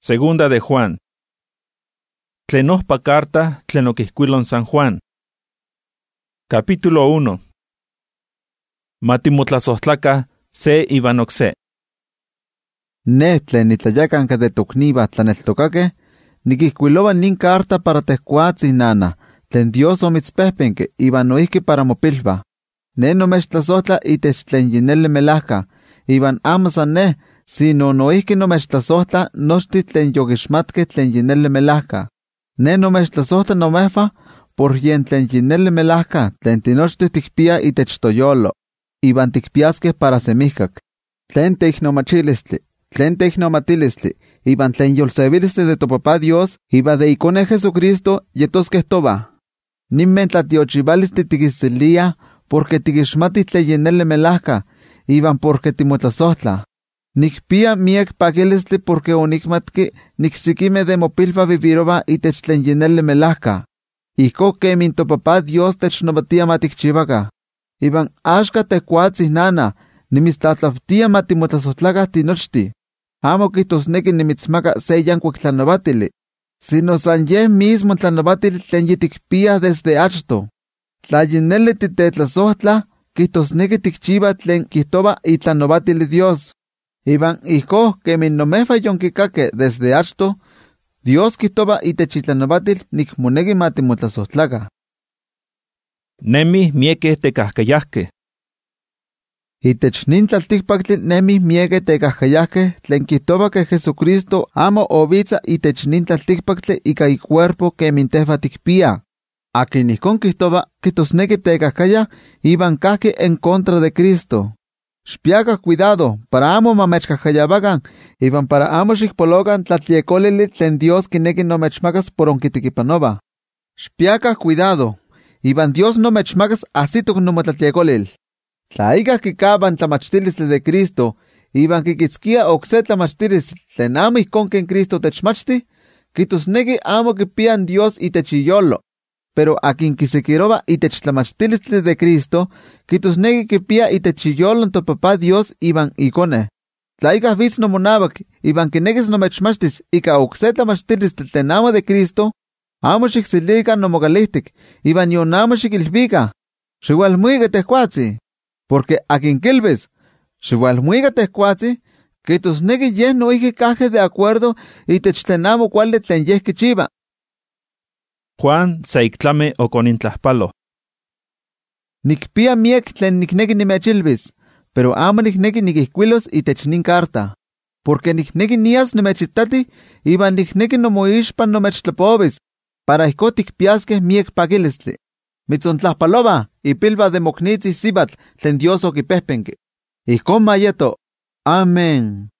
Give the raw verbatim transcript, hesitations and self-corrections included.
Segunda de Juan. Tlenospa carta tlenoquihcuilon San Juan. Capítulo uno. Matimotlasohtlaca se ivan ocse. Ne tlen nitlayacanca de tocniva tlaneltocaque, niquihcuilova nin carta para tehcuatzih nana, tlen Dios omitzpehpenque, ivan noihque para mopilva. Ne nomechtlasohtla itech tlen yinele melahca, ivan amo san ne, sino noihque nomechtlasohtla nochti tlen yoquixmatque tlen yinele melahca. Ne nomechtlasohtla nomehfa, por yen tlen yinele melahca, tlen tinochti tikpia itech toyolo, ivan tikpiasque para semihcac. Tlen teicnomachilistli, tlen teicnomatilistli, ivan tlen yolsevilistli de topapá Dios, iva de icone Jesucristo, yetosque toba. Nimmen tlatiochivalistli tiquisilia, porque tiquixmati tlen yinele melahca, ivan porque timotlasohtla. Nikpia miek paquilistli porque onikmatki niksiquime de mopilva vivirova itech tlen yinele melahca. Ijko kemin topapá Dios technomatia matikchivaca. Ivan axka tecuatzih nana, nimitztlatlaftia matimotlasohtlaca tinochti. Amo quihtosnequi nimitzmaca se yancuic tlanovatili, sino san yeh mismo tlanovatili tlen yitikpia desde achto. Tla yinele titetlasohtla, quihtosnequi tikchiva tlen quihtova itlanovatili Dios. Ivan ijko kemin nomefa yonquicaque desde achto, Dios quihtova itech itlanovatil nikmonegi matimotlasohtlaca. Nemi mieke tecahcayahque. Itech nin tlaltikpaktli nemi mieke tecahcayahque tlen quihtova que Jesucristo amo ovitza itech nin tlaltikpaktli ika icuerpo kemin tehva tikpia. Akin ijkon quihtova quihtosnequi tecahcaya ivan cahque en contra de Cristo. Xpiaca cuidado para amo mamechcahcayabacan, ivan para amo xicpolocan tlatliecolili tlen Dios quinequi nomechmacas por onquitiquipanova. Xpiaca cuidado, ivan Dios nomechmacas asitoc nomotlatliecolil. Tla ika quicaban tlamachtilistli de Cristo, ivan quiquitzquia ocse tlamachtilistli tlen amo ijkon ken Cristo techmachti, quihtosnequi amo quipian Dios itech iyolo. Pero akin quisequirova itech tlamachtilistli de Cristo, quihtosnequi quipia itech iyolon topapá Dios ivan icone. Tla ika vitz nomonavac, ivan quinequis nomechmachtis ika ocse tlamachtilistli tlen amo de Cristo, amo xicsilica nomocalihtic, ivan yon amo xiquilvica. Xiualmuiga tehcuatzi, porque akin quilvis, xiualmuiga tehcuatzi, quihtosnequi yeh noihque caje de acuerdo itech tlen amo cuali tlen yeh quichiva. Juan saictlame oconintlaspalo. Nikpia miek tlen niknequi nimechilvis, pero amo niknequi niquihcuilos itech nin carta, porque niknequi nias nimechitati, ivan niknequi nomoixpan nomechtlapovis, para ijko tikpiasqueh miek paquilistli. Mitzontlaspalova ipilva de mocnitzi sibatl tlen Dios oquipehpenque. Ijkon mayeto. Amén.